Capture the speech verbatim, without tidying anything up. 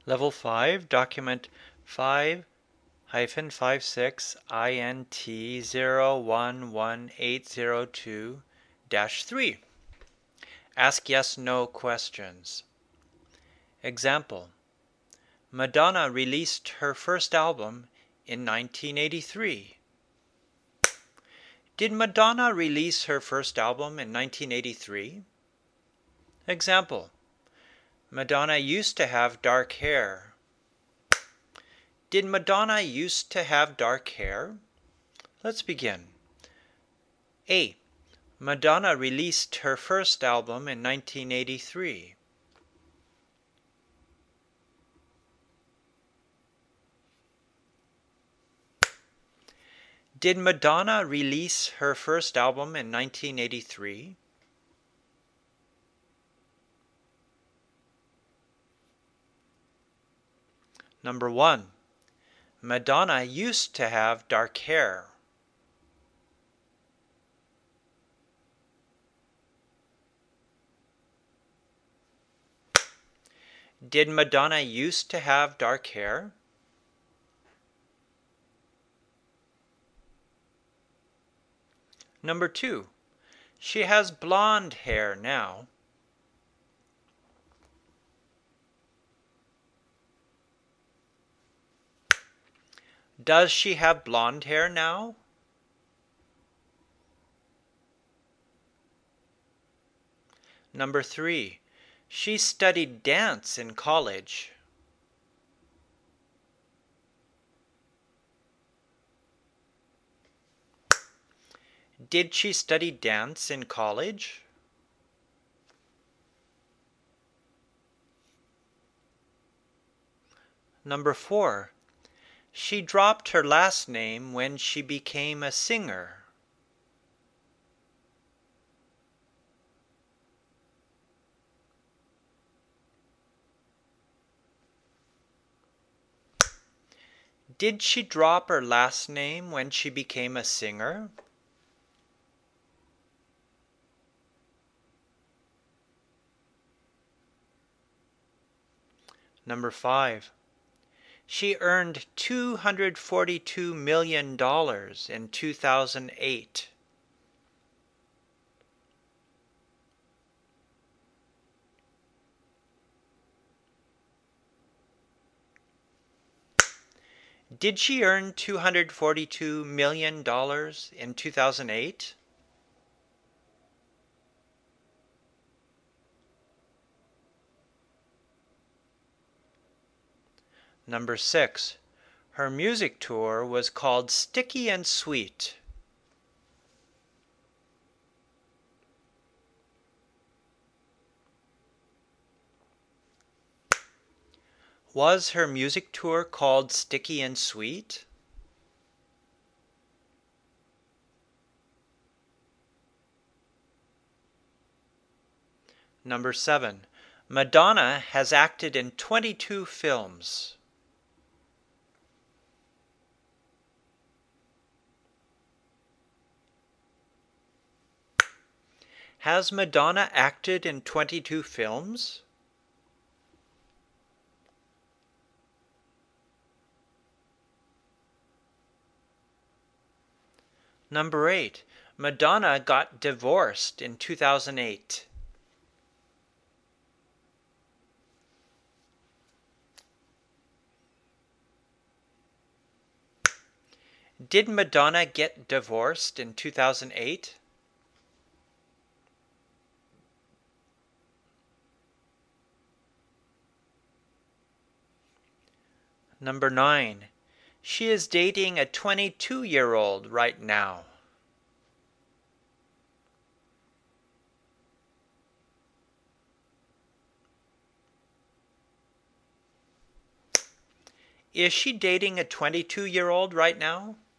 Level five, document five hyphen five six I N T zero one one eight zero two dash three. Ask yes/no questions. Example: Madonna released her first album in nineteen eighty-three. Did Madonna release her first album in nineteen eighty-three? Example: Madonna used to have dark hair. Did Madonna used to have dark hair? Let's begin. A. Madonna released her first album in nineteen eighty-three. Did Madonna release her first album in nineteen eighty-three? Number one. Madonna used to have dark hair. Did Madonna used to have dark hair? Number two. She has blonde hair now. Does she have blonde hair now? Number three. She studied dance in college. Did she study dance in college? Number four. She dropped her last name when she became a singer. Did she drop her last name when she became a singer? Number five. She earned two hundred forty-two million dollars in two thousand eight. Did she earn two hundred forty-two million dollars in two thousand eight? Number six. Her music tour was called Sticky and Sweet. Was her music tour called Sticky and Sweet? Number seven. Madonna has acted in twenty-two films. Has Madonna acted in twenty-two films? Number eight. Madonna got divorced in two thousand eight. Did Madonna get divorced in two thousand eight? Number nine. She is dating a twenty-two-year-old right now. Is she dating a twenty-two-year-old right now?